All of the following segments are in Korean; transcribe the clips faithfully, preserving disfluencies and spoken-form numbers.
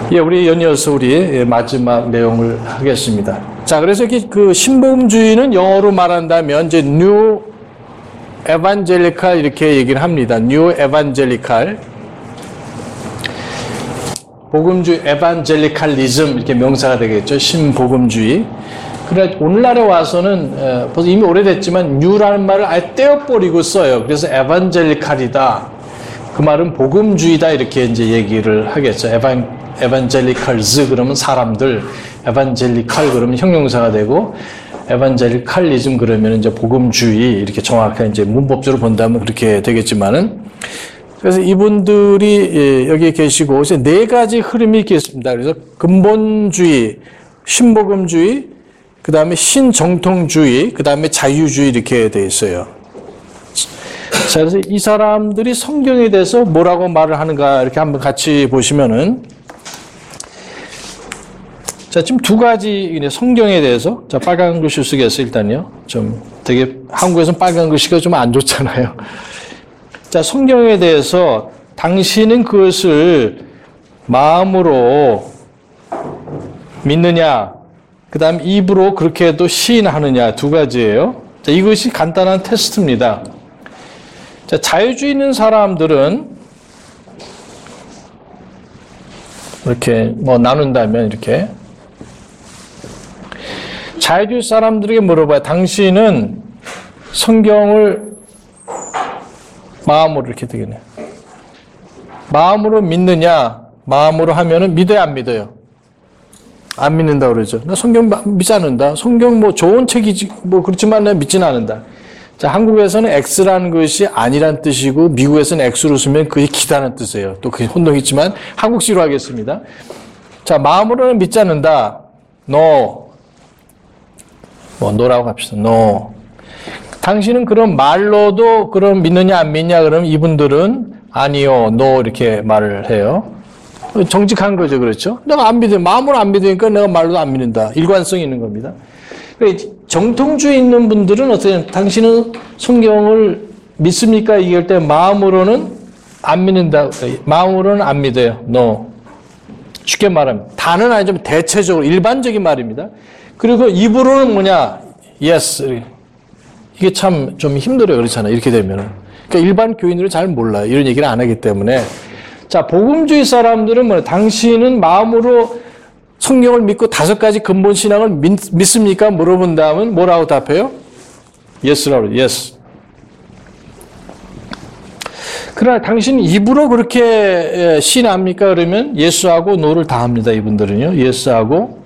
예, 우리 연이어서 우리 마지막 내용을 하겠습니다. 자, 그래서 그 신복음주의는 영어로 말한다면 이제 뉴 에반젤리칼 이렇게 얘기를 합니다. 뉴 에반젤리칼. 복음주의, 에반젤리칼리즘 이렇게 명사가 되겠죠. 신복음주의. 그래 오늘날에 와서는 벌써 이미 오래됐지만 뉴라는 말을 아예 떼어버리고 써요. 그래서 에반젤리칼이다. 그 말은 복음주의다 이렇게 이제 얘기를 하겠죠. 에반 에반젤리칼즈 그러면 사람들, 에반젤리칼 그러면 형용사가 되고, 에반젤리칼리즘 그러면 이제 복음주의 이렇게 정확한 이제 문법적으로 본다면 그렇게 되겠지만은, 그래서 이분들이 여기 계시고 이제 네 가지 흐름이 있겠습니다. 그래서 근본주의, 신복음주의, 그 다음에 신정통주의, 그 다음에 자유주의 이렇게 돼 있어요. 자, 그래서 이 사람들이 성경에 대해서 뭐라고 말을 하는가 이렇게 한번 같이 보시면은. 자, 지금 두 가지 성경에 대해서, 자, 빨간 글씨 쓰겠어요, 일단요. 좀 되게, 한국에서는 빨간 글씨가 좀 안 좋잖아요. 자, 성경에 대해서 당신은 그것을 마음으로 믿느냐, 그 다음 입으로 그렇게 해도 시인하느냐, 두 가지예요. 자, 이것이 간단한 테스트입니다. 자, 자유주의 있는 사람들은 이렇게 뭐 나눈다면 이렇게 자유주의 사람들에게 물어봐요. 당신은 성경을 마음으로 이렇게 되겠네. 마음으로 믿느냐? 마음으로 하면은 믿어야 안 믿어요? 안 믿는다 그러죠. 나 성경 믿지 않는다. 성경 뭐 좋은 책이지 뭐 그렇지만 난 믿지는 않는다. 자, 한국에서는 X라는 것이 아니란 뜻이고 미국에서는 X로 쓰면 그게 기다는 뜻이에요. 또 그게 혼동이 있지만 한국식으로 하겠습니다. 자, 마음으로는 믿지 않는다. No. 뭐 노라고 합시다. No. 당신은 그럼 말로도 그럼 믿느냐 안 믿냐 그러면 이분들은 아니요, no 이렇게 말을 해요. 정직한 거죠, 그렇죠? 내가 안 믿어요. 마음으로 안 믿으니까 내가 말로도 안 믿는다. 일관성이 있는 겁니다. 정통주의 있는 분들은 어떻게 당신은 성경을 믿습니까? 얘기할 때 마음으로는 안 믿는다. 마음으로는 안 믿어요. No. 쉽게 말하면 다는 아니지만 대체적으로 일반적인 말입니다. 그리고 입으로는 뭐냐? Yes. 이게 참 좀 힘들어요. 그렇잖아요. 이렇게 되면은. 그러니까 일반 교인들은 잘 몰라요. 이런 얘기를 안 하기 때문에. 자, 복음주의 사람들은 뭐냐? 당신은 마음으로 성경을 믿고 다섯 가지 근본 신앙을 믿, 믿습니까? 물어본다면 뭐라고 답해요? Yes라고 그래요. Yes. 그러나 당신 입으로 그렇게 신합니까? 그러면 Yes하고 No를 다 합니다. 이분들은요. Yes하고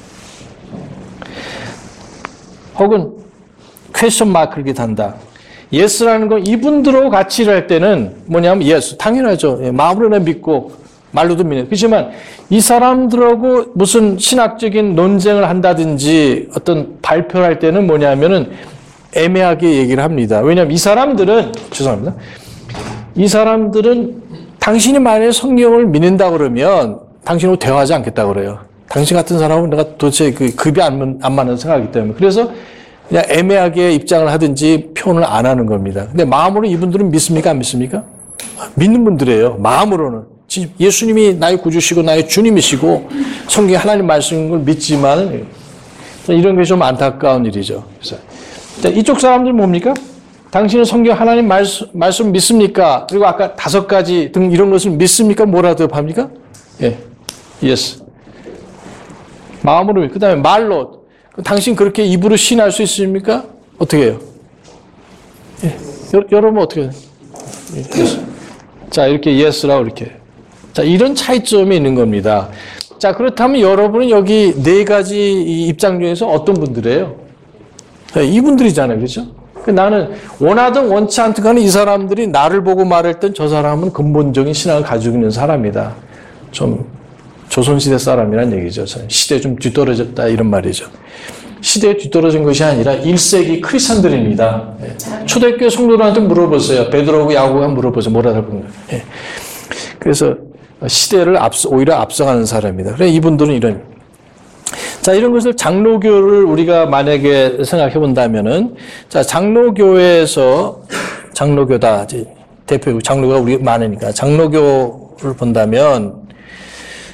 혹은 퀘스천 마크를 단다. Yes라는 건 이분들하고 같이 일할 때는 뭐냐면 Yes, 당연하죠. 마음으로는 믿고 말로도 믿는. 그렇지만 이 사람들하고 무슨 신학적인 논쟁을 한다든지 어떤 발표를 할 때는 뭐냐면은 애매하게 얘기를 합니다. 왜냐하면 이 사람들은 죄송합니다. 이 사람들은 당신이 만약에 성경을 믿는다 그러면 당신하고 대화하지 않겠다 그래요. 당신 같은 사람은 내가 도대체 그 급이 안, 안 맞는 생각이기 때문에. 그래서 그냥 애매하게 입장을 하든지 표현을 안 하는 겁니다. 근데 마음으로 이분들은 믿습니까? 안 믿습니까? 믿는 분들이에요. 마음으로는. 예수님이 나의 구주시고 나의 주님이시고 성경에 하나님 말씀인 걸 믿지만 이런 게 좀 안타까운 일이죠. 그래서 이쪽 사람들 뭡니까? 당신은 성경 하나님 말씀, 말씀 믿습니까? 그리고 아까 다섯 가지 등 이런 것을 믿습니까? 뭐라고 대답합니까? 예, yes. 마음으로, 그 다음에 말로. 당신 그렇게 입으로 신할 수 있습니까? 어떻게 해요? 예, 여러분 어떻게 해요? 예, yes. 자, 이렇게 yes라고 이렇게. 자, 이런 차이점이 있는 겁니다. 자, 그렇다면 여러분은 여기 네 가지 입장 중에서 어떤 분들이에요? 네, 이분들이잖아요. 그렇죠? 나는 원하든 원치 않든 간에 이 사람들이 나를 보고 말할 땐 저 사람은 근본적인 신앙을 가지고 있는 사람이다. 좀 조선시대 사람이란 얘기죠. 시대에 좀 뒤떨어졌다 이런 말이죠. 시대에 뒤떨어진 것이 아니라 일 세기 크리스찬들입니다. 초대교회 성도들한테 물어보세요. 베드로하고 야고보가 물어보세요. 뭐라 답하는 거예요. 그래서 시대를 앞서, 오히려 앞서가는 사람입니다. 그래 이분들은 이런. 자, 이런 것을 장로교를 우리가 만약에 생각해 본다면은, 자, 장로교회에서, 장로교다. 대표, 장로가 우리 많으니까. 장로교를 본다면,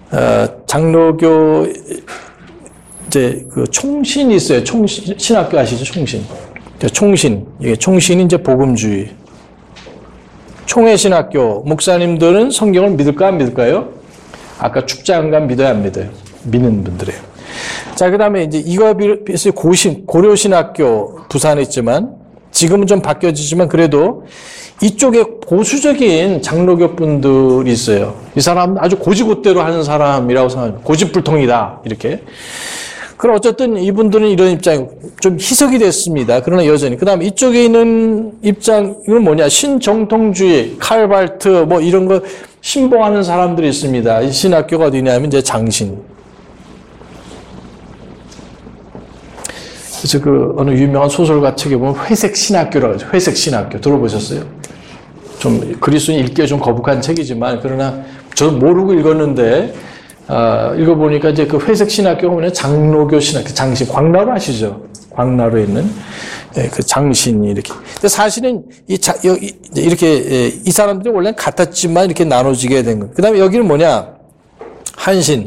어, 장로교 이제 그 총신이 있어요. 총신 신학교 아시죠? 총신. 총신. 이게 총신이 이제 복음주의. 총회 신학교 목사님들은 성경을 믿을까 안 믿을까요? 아까 축장관 믿어야 안 믿어요? 믿는 분들이에요. 자, 그 다음에 이제 이거 비해서 고신, 고려신학교 부산에 있지만 지금은 좀 바뀌어지지만 그래도 이쪽에 보수적인 장로교 분들이 있어요. 이 사람 아주 고지고대로 하는 사람이라고 생각합니다. 고집불통이다. 이렇게. 그럼 어쨌든 이분들은 이런 입장이 좀 희석이 됐습니다. 그러나 여전히. 그 다음에 이쪽에 있는 입장, 이건 뭐냐. 신정통주의, 칼발트, 뭐 이런 거 신봉하는 사람들이 있습니다. 이 신학교가 어디냐면 이제 장신. 그래서 그 어느 유명한 소설가 책에 보면 회색 신학교라고 하죠. 회색 신학교. 들어보셨어요? 좀 그리스도인 읽기가 좀 거북한 책이지만 그러나 저도 모르고 읽었는데 아, 읽어보니까 이제 그 회색 신학교가 뭐냐 장로교 신학교, 장신, 광나루 아시죠? 광나루에 있는 예, 그 장신이 이렇게. 근데 사실은 이 자, 여기 이렇게 예, 이 사람들이 원래는 같았지만 이렇게 나눠지게 된 거. 그 다음에 여기는 뭐냐? 한신.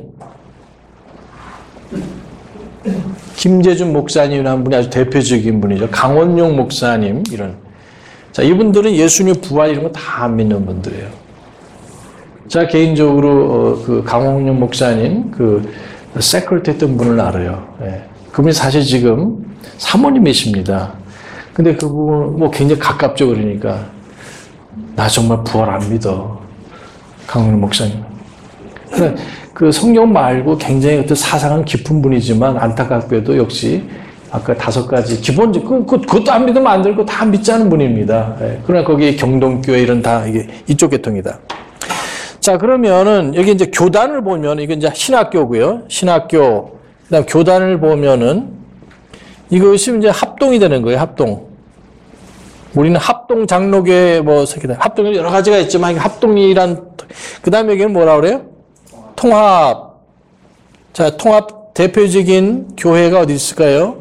김재준 목사님이라는 분이 아주 대표적인 분이죠. 강원용 목사님 이런. 자, 이분들은 예수님 부활 이런 거 다 안 믿는 분들이에요. 제가 개인적으로 어, 그 강원용 목사님 그 세크리트 했던 분을 알아요. 예. 그분이 사실 지금 사모님이십니다. 근데 그분 뭐 굉장히 가깝죠. 그러니까 나 정말 부활 안 믿어. 강원용 목사님. 그러니까 그 성경 말고 굉장히 어떤 사상은 깊은 분이지만 안타깝게도 역시 아까 다섯 가지 기본적 그, 그 그것도 안 믿으면 안 되고 다 믿지 않은 분입니다. 예. 그러나 거기 경동교회 이런 다 이게 이쪽 계통이다. 자, 그러면은 여기 이제 교단을 보면 이건 이제 신학교고요. 신학교. 그다음 교단을 보면은 이것이 이제 합동이 되는 거예요. 합동. 우리는 합동 장로교회 뭐 합동이 여러 가지가 있지만 합동이란 그다음에 여기는 뭐라 그래요? 통합. 자, 통합 대표적인 교회가 어디 있을까요?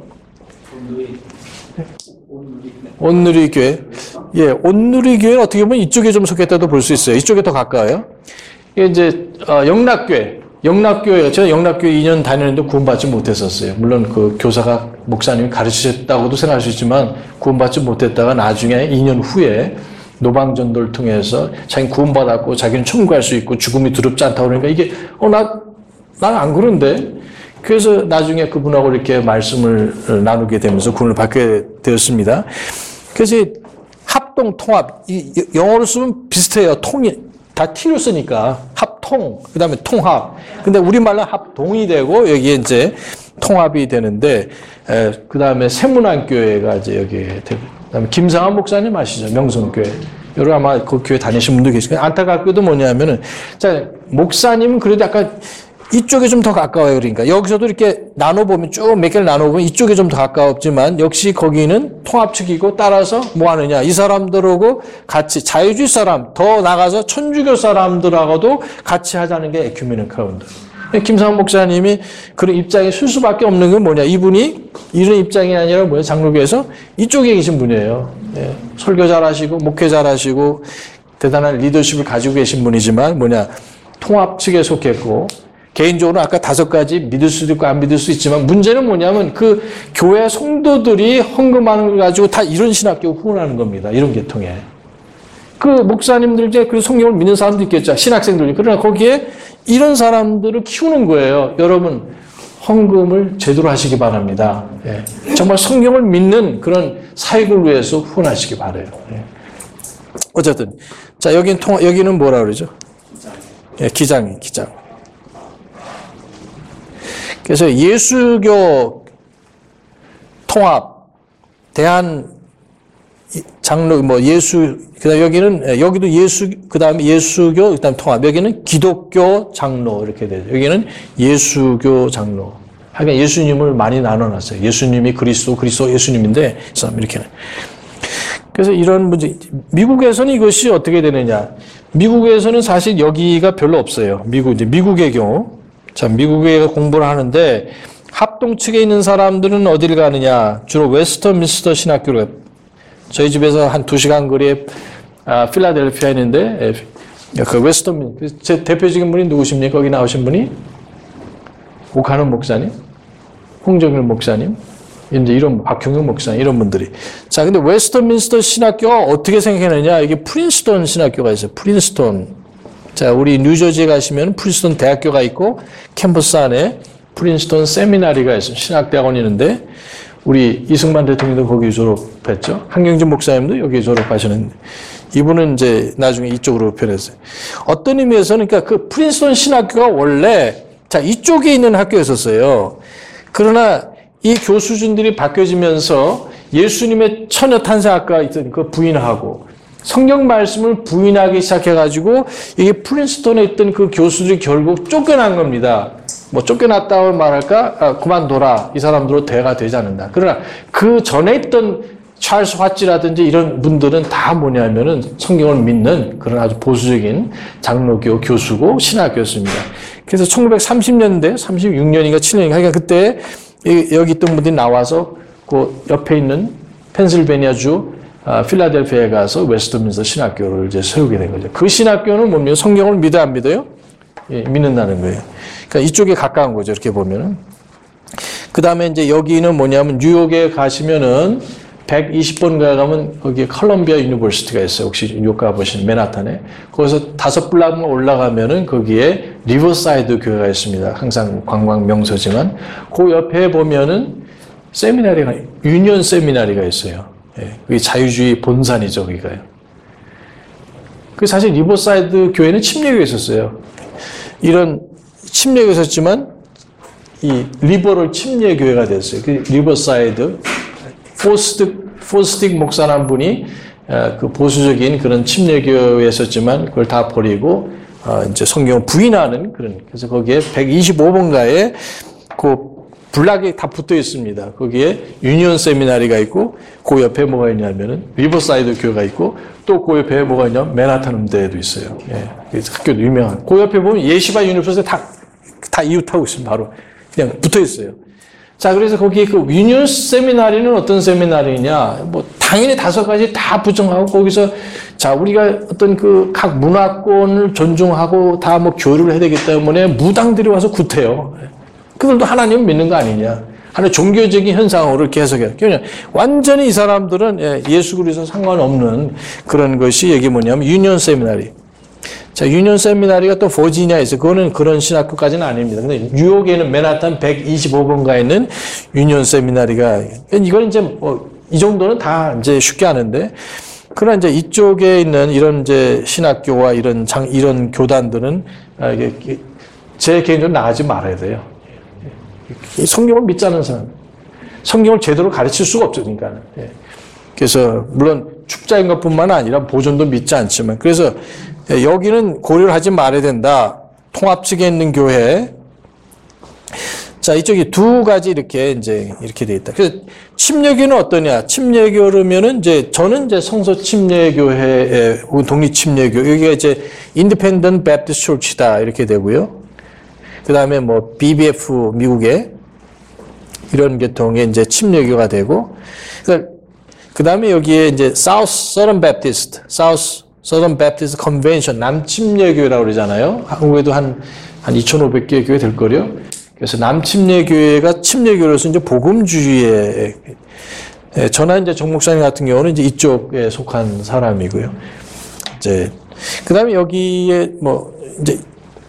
온누리 교회. 예, 온누리 교회는 어떻게 보면 이쪽에 좀 속했다도 볼 수 있어요. 이쪽에 더 가까워요. 이게 이제 어, 영락교회. 영락교회. 제가 영락교회 이 년 다니는데 구원받지 못했었어요. 물론 그 교사가 목사님이 가르치셨다고도 생각할 수 있지만 구원받지 못했다가 나중에 이 년 후에 노방전도를 통해서 자기는 구원받았고 자기는 천국 갈 수 있고 죽음이 두렵지 않다고 그러니까 이게 어, 나, 난 안 그런데? 그래서 나중에 그분하고 이렇게 말씀을 나누게 되면서 구원을 받게 되었습니다. 그래서 합동, 통합. 이 영어로 쓰면 비슷해요. 통이. 다 T로 쓰니까. 합통. 그 다음에 통합. 근데 우리말로 합동이 되고 여기에 이제 통합이 되는데, 그 다음에 세문안교회가 이제 여기에 되고. 그 다음에 김상환 목사님 아시죠? 명성교회. 여러분 아마 그 교회 다니신 분도 계실 거예요. 안타깝게도 뭐냐면은, 자, 목사님은 그래도 약간 이쪽에 좀 더 가까워요. 그러니까 여기서도 이렇게 나눠보면 쭉 몇 개를 나눠보면 이쪽에 좀 더 가까웠지만 역시 거기는 통합 측이고 따라서 뭐 하느냐. 이 사람들하고 같이 자유주의 사람 더 나가서 천주교 사람들하고도 같이 하자는 게 에큐메닉 카운트. 김상훈 목사님이 그런 입장이 쓸 수밖에 없는 건 뭐냐. 이분이 이런 입장이 아니라 뭐예요. 장로교에서 이쪽에 계신 분이에요. 예. 설교 잘하시고 목회 잘하시고 대단한 리더십을 가지고 계신 분이지만 뭐냐. 통합 측에 속했고 개인적으로 아까 다섯 가지 믿을 수도 있고 안 믿을 수 있지만 문제는 뭐냐면 그 교회 성도들이 헌금하는 걸 가지고 다 이런 신학교 후원하는 겁니다. 이런 계통에. 그 목사님들 이제 그 성경을 믿는 사람도 있겠죠. 신학생들이. 그러나 거기에 이런 사람들을 키우는 거예요. 여러분 헌금을 제대로 하시기 바랍니다. 예. 정말 성경을 믿는 그런 사역을 위해서 후원하시기 바라요. 예. 어쨌든 자 여기는 통 여기는 뭐라 그러죠? 예, 기장이 기장. 그래서 예수교 통합, 대한 장로, 뭐 예수, 그 다음 여기는, 여기도 예수, 그 다음에 예수교, 그 다음 통합. 여기는 기독교 장로, 이렇게 되죠. 여기는 예수교 장로. 하여간 예수님을 많이 나눠놨어요. 예수님이 그리스도, 그리스도 예수님인데, 이렇게는. 그래서 이런 문제, 미국에서는 이것이 어떻게 되느냐. 미국에서는 사실 여기가 별로 없어요. 미국, 이제 미국의 경우. 자, 미국에 공부를 하는데 합동 측에 있는 사람들은 어디를 가느냐? 주로 웨스터민스터 신학교로 가요. 저희 집에서 한 두 시간 거리에 아, 필라델피아에 있는데 그 웨스턴민, 제 대표적인 분이 누구십니까? 거기 나오신 분이? 오카는 목사님? 홍정일 목사님? 이제 이런, 박형영 목사님, 이런 분들이. 자, 근데 웨스턴민스터 신학교가 어떻게 생각했느냐? 이게 프린스턴 신학교가 있어요. 프린스턴. 자, 우리 뉴저지에 가시면 프린스턴 대학교가 있고, 캠퍼스 안에 프린스턴 세미나리가 있어요. 신학대학원이 있는데, 우리 이승만 대통령도 거기 졸업했죠. 한경진 목사님도 여기 졸업하셨는데, 이분은 이제 나중에 이쪽으로 변했어요. 어떤 의미에서는, 그러니까 그 프린스턴 신학교가 원래, 자, 이쪽에 있는 학교였었어요. 그러나 이 교수진들이 바뀌어지면서 예수님의 처녀 탄생학과 있던 그 부인하고 성경 말씀을 부인하기 시작해가지고 이게 프린스턴에 있던 그 교수들이 결국 쫓겨난 겁니다. 뭐 쫓겨났다고 말할까? 아, 그만둬라. 이 사람들로 대화가 되지 않는다. 그러나 그 전에 있던 찰스 화찌라든지 이런 분들은 다 뭐냐면은 성경을 믿는 그런 아주 보수적인 장로교 교수고 신학교였습니다. 그래서 천구백삼십 년대, 삼십육 년인가 칠 년인가, 그러니까 그때 여기 있던 분들이 나와서 그 옆에 있는 펜실베니아주 필라델피아에 가서 웨스트민스터 신학교를 이제 세우게 된 거죠. 그 신학교는 뭡니까? 성경을 믿어 안 믿어요? 예, 믿는다는 거예요. 그러니까 이쪽에 가까운 거죠. 이렇게 보면은. 그 다음에 이제 여기는 뭐냐면 뉴욕에 가시면은 백이십 번가에 가면 거기에 컬럼비아 유니버시티가 있어요. 혹시 뉴욕 가보시면 맨하탄에. 거기서 다섯 블락만 올라가면은 거기에 리버사이드 교회가 있습니다. 항상 관광 명소지만. 그 옆에 보면은 세미나리가, 유니언 세미나리가 있어요. 예, 그게 자유주의 본산이죠, 거기가요. 그 사실 리버사이드 교회는 침례교회 있었어요. 이런 침례교회 있었지만 이 리버럴 침례교회가 됐어요. 그 리버사이드 포스틱, 포스틱 목사란 분이 그 보수적인 그런 침례교회였었지만 그걸 다 버리고 이제 성경을 부인하는 그런, 그래서 거기에 백이십오 번가에 그 블락이 다 붙어 있습니다. 거기에 유니온 세미나리가 있고 그 옆에 뭐가 있냐면은 리버사이드 교회가 있고 또 그 옆에 뭐가 있냐면 맨하탄 음대에도 있어요. 예. 학교도 유명한. 그 옆에 보면 예시바 유니버시티 다, 다 이웃하고 있습니다. 바로 그냥 붙어 있어요. 자, 그래서 거기 그 유니온 세미나리는 어떤 세미나리냐? 뭐 당연히 다섯 가지 다 부정하고 거기서 자, 우리가 어떤 그 각 문화권을 존중하고 다 뭐 교류를 해야 되기 때문에 무당들이 와서 구태요. 그들도 하나님 믿는 거 아니냐? 하나의 종교적인 현상으로 이렇게 해석해요. 그냥 완전히 이 사람들은 예수 그리스도 상관없는 그런 것이 여기 뭐냐면 유니온 세미나리. 자, 유니온 세미나리가 또 버지니아에 있어요. 그거는 그런 신학교까지는 아닙니다. 근데 뉴욕에는 맨하탄 백이십오 번가에 있는 유니온 세미나리가, 이건 이제 뭐, 이 정도는 다 이제 쉽게 아는데, 그러나 이제 이쪽에 있는 이런 이제 신학교와 이런 장, 이런 교단들은, 아, 이게, 제 개인적으로 나가지 말아야 돼요. 성경을 믿지 않는 사람. 성경을 제대로 가르칠 수가 없죠, 그러니까. 그래서, 물론 축자인 것 뿐만 아니라 보존도 믿지 않지만, 그래서 여기는 고려를 하지 말아야 된다. 통합 측에 있는 교회. 자, 이쪽이 두 가지 이렇게 이제 이렇게 돼 있다. 그래서 침례교는 어떠냐? 침례교라면은 이제 저는 이제 성서 침례교회의 독립 침례교. 여기가 이제 인디펜던트 배프티스트 처치다 이렇게 되고요. 그다음에 뭐 비비에프 미국의 이런 계통의 이제 침례교가 되고, 그다음에 여기에 이제 사우스 서던 배프티스트, 사우스 서던 배프티스트 컨벤션, 남침례교회라고 그러잖아요. 한국에도 한, 한 이천오백 개의 교회 될 거요. 그래서 남침례교회가 침례교로서 이제 복음주의에, 저나 이제 정 목사님 같은 경우는 이제 이쪽에 속한 사람이고요. 이제, 그 다음에 여기에 뭐, 이제,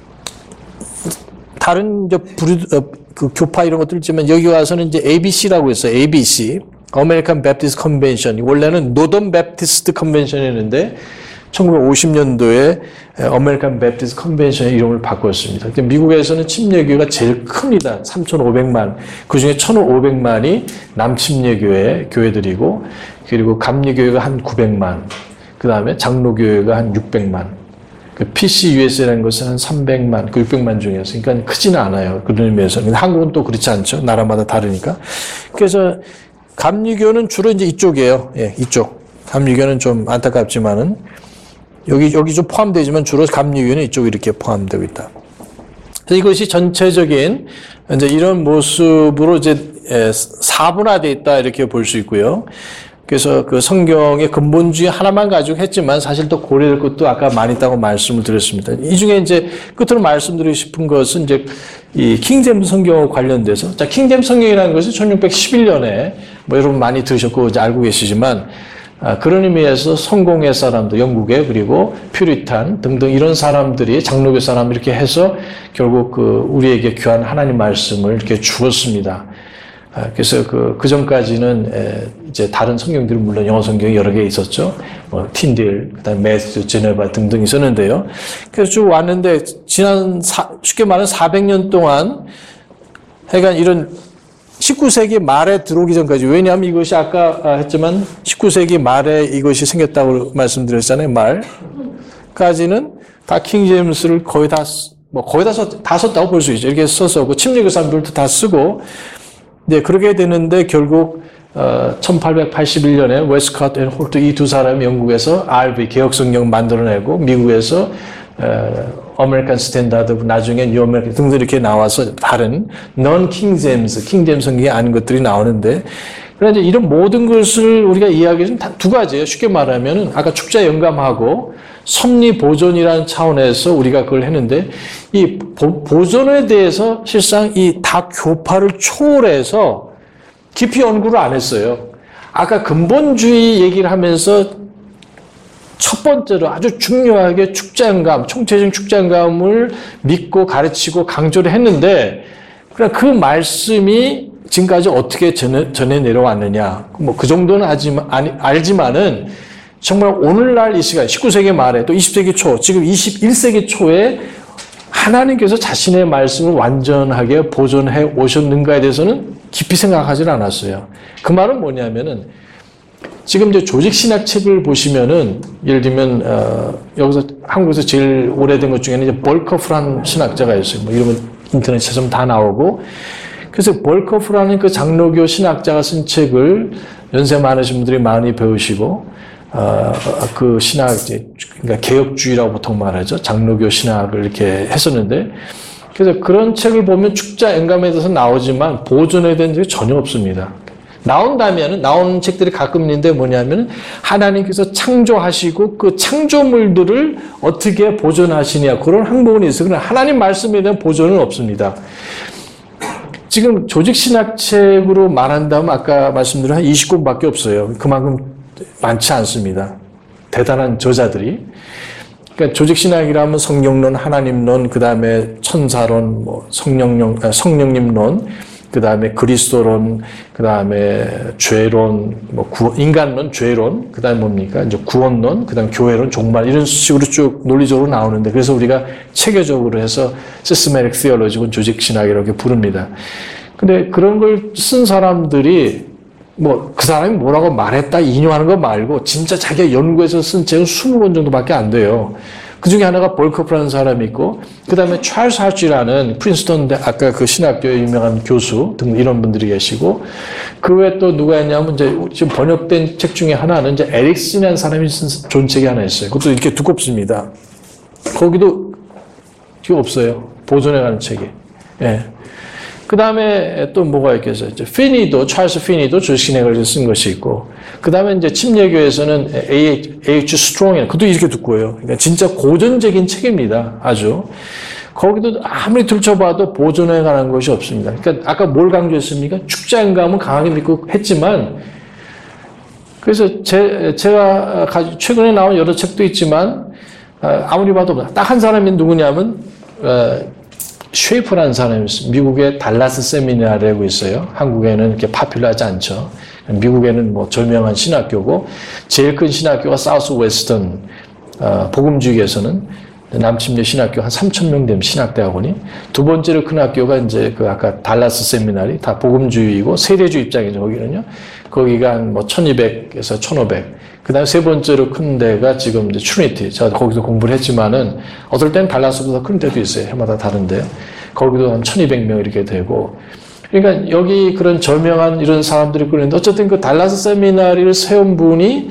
다른 이제 부류, 그 교파 이런 것들 있지만 여기 와서는 이제 에이비씨라고 했어요. 에이비씨. American Baptist Convention. 원래는 Northern Baptist Convention이었는데, 천구백오십 년도에 어메리칸 베프티스트 컨벤션의 이름을 바꿨습니다. 미국에서는 침례교회가 제일 큽니다. 삼천오백만. 그 중에 천오백만이 남침례교회 교회들이고, 그리고 감리교회가 한 구백만. 그 다음에 장로교회가 한 육백만. 그 피씨유에스라는 것은 한 삼백만, 그 육백만 중에서. 그러니까 크지는 않아요. 그런 의미에서는. 한국은 또 그렇지 않죠. 나라마다 다르니까. 그래서 감리교는 주로 이제 이쪽이에요. 예, 이쪽. 감리교는 좀 안타깝지만은, 여기, 여기 좀 포함되지만 주로 감리교는 이쪽에 이렇게 포함되고 있다. 그래서 이것이 전체적인 이제 이런 모습으로 이제 사분화되어 있다 이렇게 볼 수 있고요. 그래서 그 성경의 근본주의 하나만 가지고 했지만 사실 또 고려될 것도 아까 많이 있다고 말씀을 드렸습니다. 이 중에 이제 끝으로 말씀드리고 싶은 것은 이제 이 킹제임스 성경과 관련돼서, 자, 킹제임스 성경이라는 것이 천육백십일 년에 뭐 여러분 많이 들으셨고 이제 알고 계시지만, 아, 그런 의미에서 성공의 사람들, 영국의, 그리고 퓨리탄 등등 이런 사람들이, 장로교 사람 이렇게 해서 결국 그 우리에게 귀한 하나님 말씀을 이렇게 주었습니다. 아, 그래서 그, 그 전까지는 에, 이제 다른 성경들은 물론 영어 성경이 여러 개 있었죠. 뭐, 틴딜, 그 다음에 매스, 제네바 등등 있었는데요. 그래서 쭉 왔는데, 지난, 사, 쉽게 말하면 사백 년 동안, 하여간 이런 십구 세기 말에 들어오기 전까지, 왜냐하면 이것이 아까 했지만 십구 세기 말에 이것이 생겼다고 말씀드렸잖아요. 말까지는 다 킹제임스를 거의 다, 뭐 거의 다, 썼, 다 썼다고 볼 수 있죠. 이렇게 써서, 침례교 사람들도 다 쓰고, 네, 그렇게 되는데 결국 어, 천팔백팔십일 년에 웨스트컷 앤 홀트 이 두 사람이 영국에서 알비 개혁성경 만들어내고 미국에서 어, 아메리칸 스탠다드, 나중에 뉴 아메리칸 등등 이렇게 나와서 다른 넌 킹제임스, 킹제임스 성경이 아닌 것들이 나오는데, 그런데 이런 모든 것을 우리가 이야기하면 다 두 가지예요. 쉽게 말하면은 아까 축자 영감하고 섭리 보존이라는 차원에서 우리가 그걸 했는데, 이 보, 보존에 대해서 실상 이 다 교파를 초월해서 깊이 연구를 안 했어요. 아까 근본주의 얘기를 하면서 첫 번째로 아주 중요하게 축자영감, 총체적인 축자영감을 믿고 가르치고 강조를 했는데, 그냥 그 말씀이 지금까지 어떻게 전해, 전해 내려왔느냐. 뭐 그 정도는 아지만, 아니, 알지만은 정말 오늘날 이 시간, 십구 세기 말에 또 이십 세기 초, 지금 이십일 세기 초에 하나님께서 자신의 말씀을 완전하게 보존해 오셨는가에 대해서는 깊이 생각하지 않았어요. 그 말은 뭐냐면은 지금 이제 조직신학 책을 보시면은 예를 들면 어, 여기서 한국에서 제일 오래된 것 중에는 이제 벌커프라는 신학자가 있어요. 뭐 이런 거 인터넷 찾으면 다 나오고. 그래서 벌커프라는 그 장로교 신학자가 쓴 책을 연세 많으신 분들이 많이 배우시고, 어, 그 신학, 그러니까 개혁주의라고 보통 말하죠. 장로교 신학을 이렇게 했었는데, 그래서 그런 책을 보면 축자 영감에 대해서 나오지만 보존에 대한 적이 전혀 없습니다. 나온다면은, 나오는 책들이 가끔 있는데 뭐냐면, 하나님께서 창조하시고 그 창조물들을 어떻게 보존하시냐, 그런 항목은 있어요. 그러나 하나님 말씀에 대한 보존은 없습니다. 지금 조직신학책으로 말한다면 아까 말씀드린 한 이십 권밖에 없어요. 그만큼 많지 않습니다. 대단한 저자들이. 그러니까 조직신학이라면 성경론, 하나님론, 그 다음에 천사론, 뭐 성령령, 성령님론, 그 다음에 그리스도론, 그 다음에 죄론, 뭐 구, 인간론, 죄론, 그 다음에 뭡니까? 이제 구원론, 그 다음에 교회론, 종말, 이런 식으로 쭉 논리적으로 나오는데, 그래서 우리가 체계적으로 해서 시스테매틱 티올로지, 조직신학이라고 이렇게 부릅니다. 근데 그런 걸 쓴 사람들이 뭐 그 사람이 뭐라고 말했다 인용하는 거 말고 진짜 자기가 연구해서 쓴 책은 이십 권 정도밖에 안 돼요. 그 중에 하나가 볼커프라는 사람이 있고, 그 다음에 찰스 하치라는 프린스턴 아까 그 신학교의 유명한 교수 등 이런 분들이 계시고, 그 외에 또 누가 있냐면 이제 지금 번역된 책 중에 하나는 이제 에릭슨이라는 사람이 쓴 좋은 책이 하나 있어요. 그것도 이렇게 두껍습니다. 거기도 이게 없어요. 보존해가는 책이. 예. 그 다음에 또 뭐가 있겠어요. 이제 피니도, 찰스 피니도 조직신학을 쓴 것이 있고, 그 다음에 이제 침례교에서는 에이에이치 스트롱이라는, 그것도 이렇게 두꺼워요. 그러니까 진짜 고전적인 책입니다. 아주. 거기도 아무리 들춰봐도 보존해 가는 것이 없습니다. 그러니까 아까 뭘 강조했습니까? 축자영감은 강하게 믿고 했지만, 그래서 제, 제가 최근에 나온 여러 책도 있지만, 아무리 봐도 딱 한 사람이 누구냐면, 쉐이퍼라는 사람이 있어요. 미국의 달라스 세미나리라고 있어요. 한국에는 이렇게 파퓰러하지 않죠. 미국에는 뭐 절명한 신학교고, 제일 큰 신학교가 사우스 웨스턴, 어, 복음주의에서는 남침례 신학교 한 삼천 명 되는 신학대학원이, 두 번째로 큰 학교가 이제 그 아까 달라스 세미나리, 다 복음주의이고, 세대주의 입장이죠, 거기는요. 거기가 한 뭐 천이백에서 천오백. 그 다음에 세 번째로 큰 데가 지금 이제 트리니티. 제가 거기서 공부를 했지만은, 어떨 땐 달라스보다 큰 데도 있어요. 해마다 다른데. 거기도 한 천이백 명 이렇게 되고. 그러니까 여기 그런 저명한 이런 사람들이 그러는데, 어쨌든 그 달라스 세미나리를 세운 분이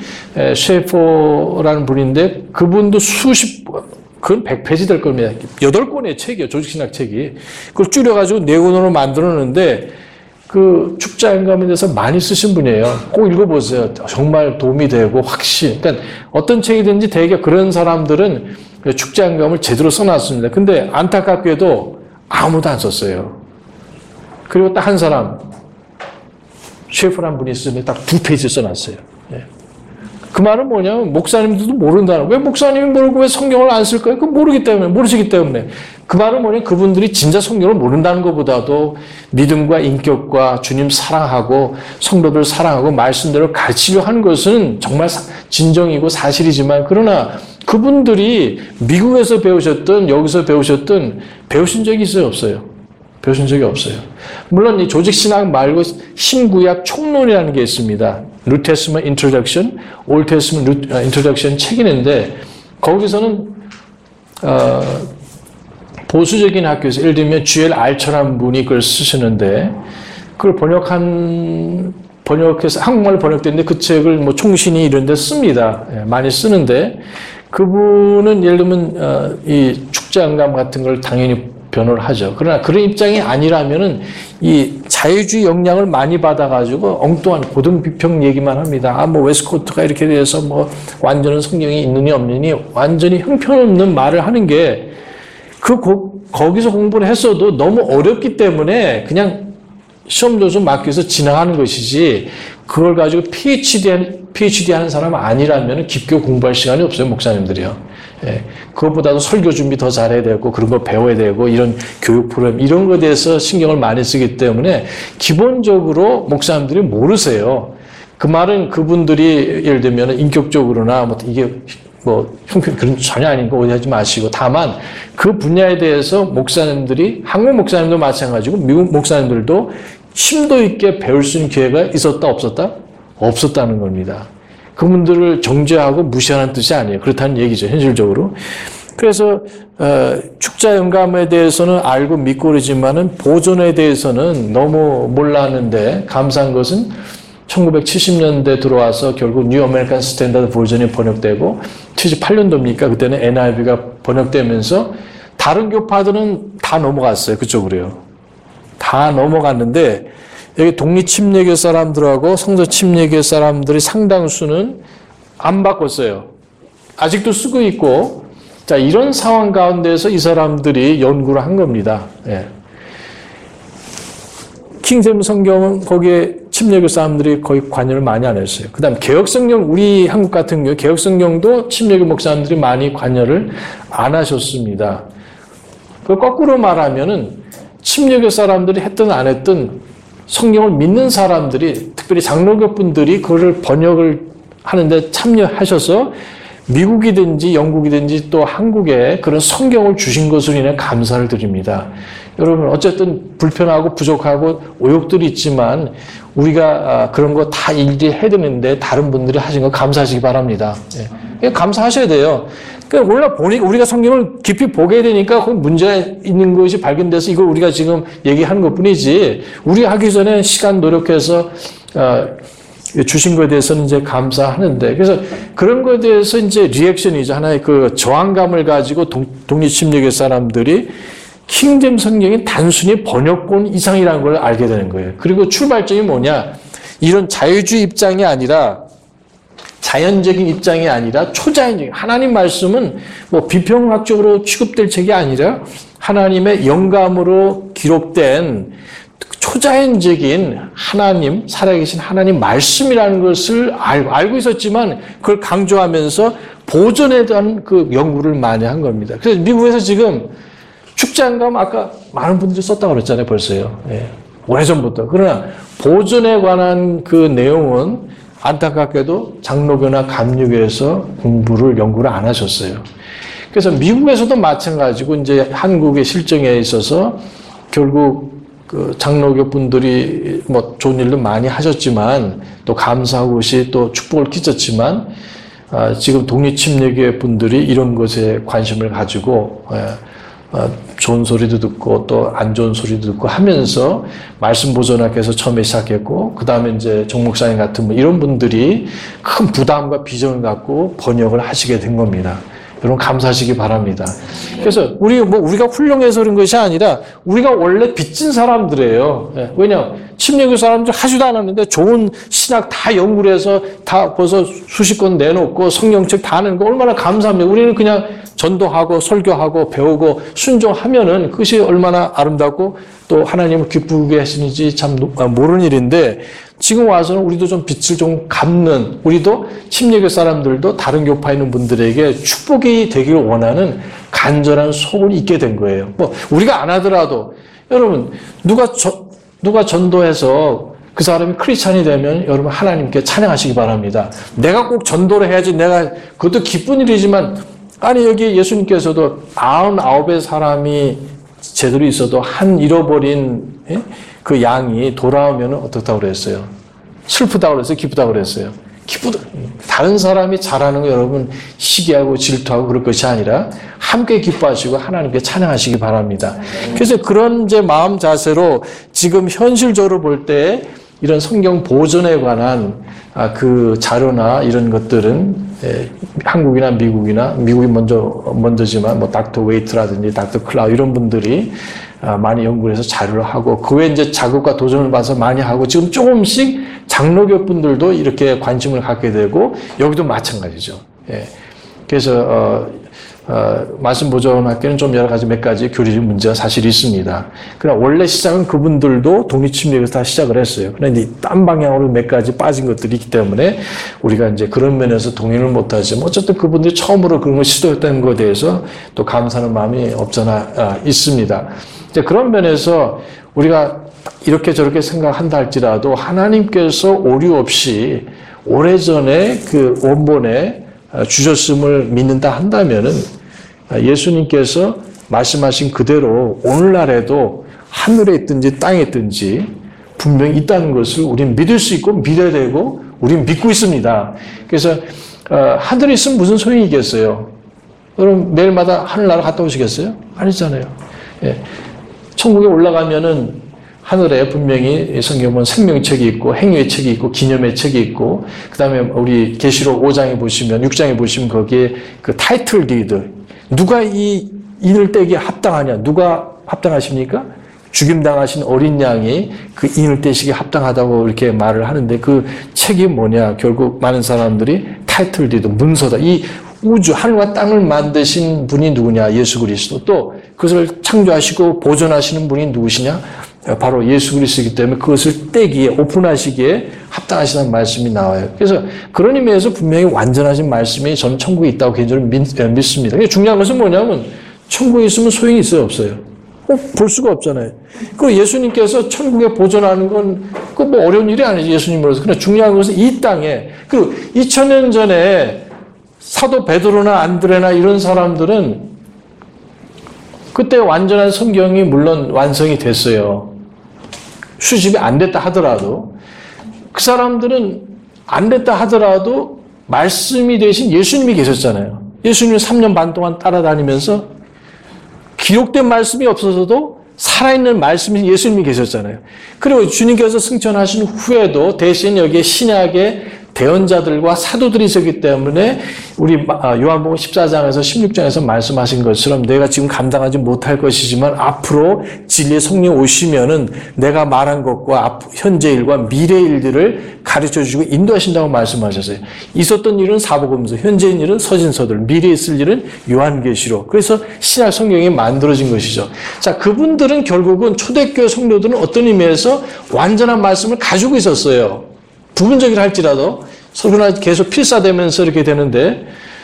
쉐퍼라는 분인데, 그분도 수십, 그건 백 페이지 될 겁니다. 여덟 권의 책이에요. 조직신학 책이. 그걸 줄여가지고 네 권으로 만들었는데, 그 축자연감에 대해서 많이 쓰신 분이에요. 꼭 읽어보세요. 정말 도움이 되고 확신. 그러니까 어떤 책이든지 대개 그런 사람들은 축자연감을 제대로 써놨습니다. 근데 안타깝게도 아무도 안 썼어요. 그리고 딱 한 사람, 셰프란 분이 쓰는데 딱 두 페이지 써놨어요. 예. 그 말은 뭐냐면 목사님들도 모른다는. 왜 목사님이 모르고 왜 성경을 안 쓸까요? 그 모르기 때문에, 모르시기 때문에. 그 말은 뭐냐면 그분들이 진짜 성경을 모른다는 것보다도 믿음과 인격과 주님 사랑하고 성도들 사랑하고 말씀대로 가르치려 하는 것은 정말 진정이고 사실이지만, 그러나 그분들이 미국에서 배우셨든 여기서 배우셨든 배우신 적이 있어요, 없어요? 배우신 적이 없어요. 물론 이 조직신학 말고 신구약 총론이라는 게 있습니다. New Testament Introduction, Old Testament Introduction 책이 있는데, 거기서는 어, 보수적인 학교에서 예를 들면 지엘 알처라는 분이 그걸 쓰시는데, 그걸 번역한 번역해서 한국말로 번역됐는데 그 책을 뭐 총신이 이런 데 씁니다. 예, 많이 쓰는데, 그분은 예를 들면 어, 이 축자연감 같은 걸 당연히 변호를 하죠. 그러나 그런 입장이 아니라면은 이 자유주의 영향을 많이 받아가지고 엉뚱한 고등비평 얘기만 합니다. 아, 뭐 웨스코트가 이렇게 돼서 뭐 완전한 성경이 있느니 없느니 완전히 형편없는 말을 하는 게, 그 거기서 공부를 했어도 너무 어렵기 때문에 그냥 시험 조수 맡겨서 지나가는 것이지, 그걸 가지고 피에이치디, 피에이치디 하는 사람은 아니라면 깊게 공부할 시간이 없어요, 목사님들이요. 예, 그것보다도 설교 준비 더 잘해야 되고, 그런 거 배워야 되고, 이런 교육 프로그램, 이런 거에 대해서 신경을 많이 쓰기 때문에 기본적으로 목사님들이 모르세요. 그 말은 그분들이 예를 들면 인격적으로나 뭐 이게 뭐 형편 그런 전혀 아닌 거 오해하지 마시고, 다만 그 분야에 대해서 목사님들이, 한국 목사님도 마찬가지고 미국 목사님들도 심도 있게 배울 수 있는 기회가 있었다 없었다? 없었다는 겁니다. 그분들을 정죄하고 무시하는 뜻이 아니에요. 그렇다는 얘기죠, 현실적으로. 그래서 어, 축자연감에 대해서는 알고 믿고 그러지만은 보존에 대해서는 너무 몰랐는데, 감사한 것은 천구백칠십 년대 들어와서 결국 뉴 아메리칸 스탠다드 버전이 번역되고, 칠십팔 년도입니까? 그때는 엔아이브이가 번역되면서 다른 교파들은 다 넘어갔어요. 그쪽으로요. 다 넘어갔는데, 여기 독립침례교 사람들하고 성서침례교 사람들이 상당수는 안 바꿨어요. 아직도 쓰고 있고, 자, 이런 상황 가운데서 이 사람들이 연구를 한 겁니다. 예. 킹제임 성경은 거기에 침례교 사람들이 거의 관여를 많이 안 했어요. 그 다음 개혁성경, 우리 한국 같은 경우 개혁성경도 침례교 목사님들이 많이 관여를 안 하셨습니다. 그 거꾸로 말하면은 침례교 사람들이 했든 안 했든 성경을 믿는 사람들이, 특별히 장로교 분들이 그거를 번역을 하는데 참여하셔서 미국이든지 영국이든지 또 한국에 그런 성경을 주신 것으로 인해 감사를 드립니다. 여러분, 어쨌든 불편하고 부족하고 오욕들이 있지만 우리가 그런 거 다 일일이 해야 되는데 다른 분들이 하신 거 감사하시기 바랍니다. 예. 감사하셔야 돼요. 그러니까 올라 보니까 우리가 성경을 깊이 보게 되니까 그 문제가 있는 것이 발견돼서 이걸 우리가 지금 얘기하는 것 뿐이지, 우리가 하기 전에 시간 노력해서 어, 주신 것에 대해서는 이제 감사하는데, 그래서 그런 것에 대해서 이제 리액션이죠. 하나의 그 저항감을 가지고 독립침례교 사람들이 킹제임 성경이 단순히 번역본 이상이라는 걸 알게 되는 거예요. 그리고 출발점이 뭐냐? 이런 자유주의 입장이 아니라, 자연적인 입장이 아니라 초자연적인, 하나님 말씀은 뭐 비평학적으로 취급될 책이 아니라 하나님의 영감으로 기록된 초자연적인 하나님, 살아계신 하나님 말씀이라는 것을 알고, 알고 있었지만 그걸 강조하면서 보존에 대한 그 연구를 많이 한 겁니다. 그래서 미국에서 지금 축자연감 아까 많은 분들이 썼다고 그랬잖아요, 벌써요. 예. 오래전부터. 그러나 보존에 관한 그 내용은 안타깝게도 장로교나 감리교에서 공부를, 연구를 안 하셨어요. 그래서 미국에서도 마찬가지고 이제 한국의 실정에 있어서 결국 그 장로교 분들이 뭐 좋은 일도 많이 하셨지만, 또 감사하고 것이 또 축복을 끼쳤지만, 아, 지금 독립침례교회 분들이 이런 것에 관심을 가지고, 예, 어, 좋은 소리도 듣고 또 안 좋은 소리도 듣고 하면서 말씀 보존학에서 처음에 시작했고, 그 다음에 이제 정 목사님 같은 뭐 이런 분들이 큰 부담과 비전을 갖고 번역을 하시게 된 겁니다. 여러분 감사하시기 바랍니다. 그래서 우리 뭐 우리가 훌륭해서 그런 것이 아니라 우리가 원래 빚진 사람들이에요. 예, 왜냐 침례교 사람들 하지도 않았는데 좋은 신학 다 연구를 해서 다 벌써 수십 권 내놓고 성경책 다 하는 거 얼마나 감사합니다. 우리는 그냥 전도하고 설교하고 배우고 순종하면은 그것이 얼마나 아름답고 또 하나님을 기쁘게 하시는지 참 모르는 일인데, 지금 와서는 우리도 좀 빛을 좀 갚는, 우리도 침례교 사람들도 다른 교파에 있는 분들에게 축복이 되기를 원하는 간절한 소원이 있게 된 거예요. 뭐 우리가 안 하더라도 여러분 누가 저, 누가 전도해서 그 사람이 크리스찬이 되면 여러분 하나님께 찬양하시기 바랍니다. 내가 꼭 전도를 해야지, 내가 그것도 기쁜 일이지만, 아니 여기 예수님께서도 아흔아홉의 사람이 제대로 있어도 한 잃어버린 예? 그 양이 돌아오면 어떻다고 그랬어요? 슬프다고 그랬어요? 기쁘다고 그랬어요? 기쁘다. 다른 사람이 잘하는 거 여러분 시기하고 질투하고 그럴 것이 아니라 함께 기뻐하시고 하나님께 찬양하시기 바랍니다. 그래서 그런 이제 마음 자세로 지금 현실적으로 볼 때 이런 성경 보존에 관한 그 자료나 이런 것들은 한국이나 미국이나, 미국이 먼저, 먼저지만 뭐 닥터 웨이트라든지 닥터 클라우 이런 분들이 많이 연구를 해서 자료를 하고, 그 외에 이제 자극과 도전을 봐서 많이 하고, 지금 조금씩 장로교 분들도 이렇게 관심을 갖게 되고, 여기도 마찬가지죠. 예. 그래서, 어, 어, 말씀 보존학교는 좀 여러 가지 몇 가지 교리적 문제가 사실 있습니다. 그러나 원래 시작은 그분들도 독립침례에서 다 시작을 했어요. 그런데 딴 방향으로 몇 가지 빠진 것들이 있기 때문에 우리가 이제 그런 면에서 동의를 못하지만, 어쨌든 그분들이 처음으로 그런 걸 시도했다는 것에 대해서 또 감사하는 마음이 없잖아 있습니다. 이제 그런 면에서 우리가 이렇게 저렇게 생각한다 할지라도 하나님께서 오류 없이 오래전에 그 원본에 주셨음을 믿는다 한다면은 예수님께서 말씀하신 그대로 오늘날에도 하늘에 있든지 땅에 있든지 분명히 있다는 것을 우리는 믿을 수 있고 믿어야 되고 우리는 믿고 있습니다. 그래서 어, 하늘에 있으면 무슨 소용이 있겠어요? 여러분 매일마다 하늘나라 갔다 오시겠어요? 아니잖아요. 예. 천국에 올라가면은 하늘에 분명히 성경에 보면 생명책이 있고 행위의 책이 있고 기념의 책이 있고, 그 다음에 우리 계시록 오 장에 보시면, 육 장에 보시면 거기에 그 타이틀 디드, 누가 이 인을 떼기에 합당하냐, 누가 합당하십니까? 죽임당하신 어린 양이 그 인을 떼시기에 합당하다고 이렇게 말을 하는데, 그 책이 뭐냐? 결국 많은 사람들이 타이틀 디드, 문서다. 이 우주, 하늘과 땅을 만드신 분이 누구냐? 예수 그리스도. 또 그것을 창조하시고 보존하시는 분이 누구시냐? 바로 예수 그리스도이기 때문에 그것을 떼기에, 오픈하시기에 합당하시다는 말씀이 나와요. 그래서 그런 의미에서 분명히 완전하신 말씀이 저는 천국에 있다고 개인적으로 믿, 믿습니다. 중요한 것은 뭐냐면 천국에 있으면 소용이 있어요, 없어요? 어, 볼 수가 없잖아요. 그리고 예수님께서 천국에 보존하는 건 그 뭐 어려운 일이 아니죠, 예수님으로서. 그러나 중요한 것은 이 땅에, 그리고 이천 년 전에 사도 베드로나 안드레나 이런 사람들은 그때 완전한 성경이 물론 완성이 됐어요. 수집이 안 됐다 하더라도, 그 사람들은 안 됐다 하더라도 말씀이 되신 예수님이 계셨잖아요. 예수님이 삼 년 반 동안 따라다니면서 기록된 말씀이 없어서도 살아있는 말씀이 예수님이 계셨잖아요. 그리고 주님께서 승천하신 후에도 대신 여기에 신약의 대언자들과 사도들이 있었기 때문에 우리 요한복음 십사 장에서 십육 장에서 말씀하신 것처럼 내가 지금 감당하지 못할 것이지만 앞으로 진리의 성령 오시면은 내가 말한 것과 현재 일과 미래 일들을 가르쳐 주시고 인도하신다고 말씀하셨어요. 있었던 일은 사복음서, 현재 일은 서신서들, 미래에 있을 일은 요한계시록. 그래서 신약 성경이 만들어진 것이죠. 자, 그분들은 결국은 초대교회 성도들은 어떤 의미에서 완전한 말씀을 가지고 있었어요. 부분적이라 할지라도 서로나 계속 필사되면서 이렇게 되는데,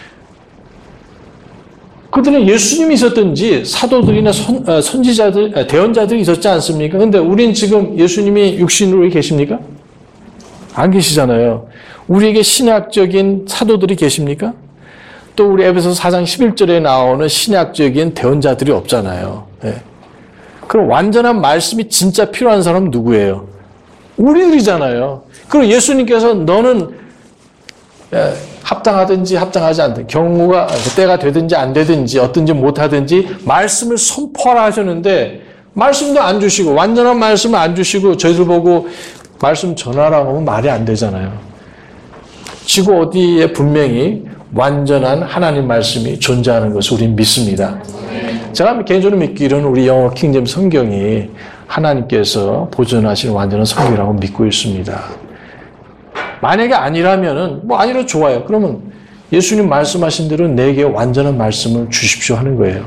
그들은 예수님이 있었든지 사도들이나 선, 선지자들, 대언자들이 있었지 않습니까? 근데 우린 지금 예수님이 육신으로 계십니까? 안 계시잖아요. 우리에게 신약적인 사도들이 계십니까? 또 우리 에베소서 사 장 십일 절에 나오는 신약적인 대언자들이 없잖아요. 네. 그럼 완전한 말씀이 진짜 필요한 사람은 누구예요? 우리들이잖아요. 그리고 예수님께서 너는 합당하든지 합당하지 않든 경우가 때가 되든지 안 되든지 어떤지 못하든지 말씀을 선포하라 하셨는데 말씀도 안 주시고 완전한 말씀을 안 주시고 저희들 보고 말씀 전하라고 하면 말이 안 되잖아요. 지구 어디에 분명히 완전한 하나님 말씀이 존재하는 것을 우리는 믿습니다. 제가 개인적으로 믿기로는 우리 영어 킹제임스 성경이 하나님께서 보존하신 완전한 성경이라고 믿고 있습니다. 만약에 아니라면은 뭐 아니라 좋아요. 그러면 예수님 말씀하신 대로 내게 완전한 말씀을 주십시오 하는 거예요.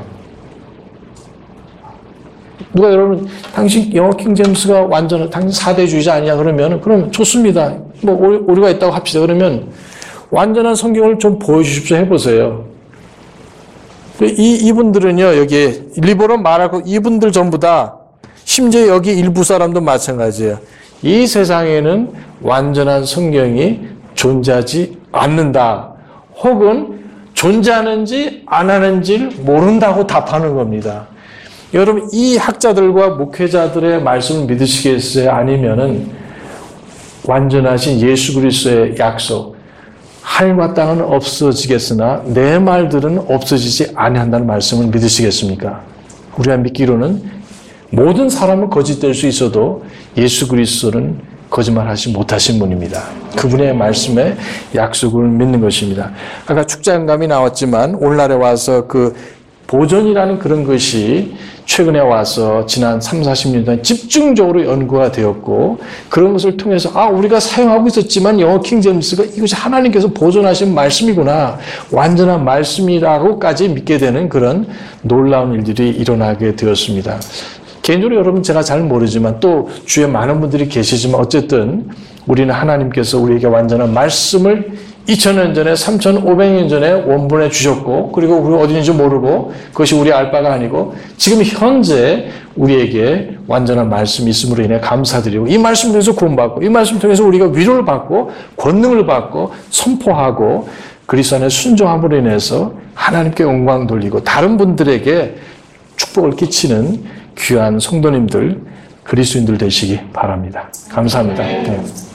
누가 여러분 당신 영어 킹제임스가 완전한 당신 사대주의자 아니냐 그러면 그럼 좋습니다. 뭐 오류가 있다고 합시다. 그러면 완전한 성경을 좀 보여주십시오 해보세요. 이 이분들은요 여기 일부러 말하고 이분들 전부 다 심지어 여기 일부 사람도 마찬가지예요. 이 세상에는 완전한 성경이 존재하지 않는다. 혹은 존재하는지 안 하는지를 모른다고 답하는 겁니다. 여러분 이 학자들과 목회자들의 말씀을 믿으시겠어요? 아니면은 완전하신 예수 그리스도의 약속 하늘과 땅은 없어지겠으나 내 말들은 없어지지 아니한다는 말씀을 믿으시겠습니까? 우리가 믿기로는 모든 사람은 거짓될 수 있어도 예수 그리스도는 거짓말하지 못하신 분입니다. 그분의 말씀에 약속을 믿는 것입니다. 아까 축장감이 나왔지만 오늘날에 와서 그 보존이라는 그런 것이 최근에 와서 지난 삼사십 년 동안 집중적으로 연구가 되었고 그런 것을 통해서 아 우리가 사용하고 있었지만 영어 킹제임스가 이것이 하나님께서 보존하신 말씀이구나 완전한 말씀이라고까지 믿게 되는 그런 놀라운 일들이 일어나게 되었습니다. 개인적으로 여러분 제가 잘 모르지만 또 주위에 많은 분들이 계시지만 어쨌든 우리는 하나님께서 우리에게 완전한 말씀을 이천 년 전에 삼천오백 년 전에 원본에 주셨고 그리고 우리 어디 있는지 모르고 그것이 우리 알 바가 아니고 지금 현재 우리에게 완전한 말씀이 있음으로 인해 감사드리고 이 말씀 통해서 구원받고 이 말씀 통해서 우리가 위로를 받고 권능을 받고 선포하고 그리스도 안에 순종함으로 인해서 하나님께 영광 돌리고 다른 분들에게 축복을 끼치는 귀한 성도님들 그리스도인들 되시기 바랍니다. 감사합니다. 네.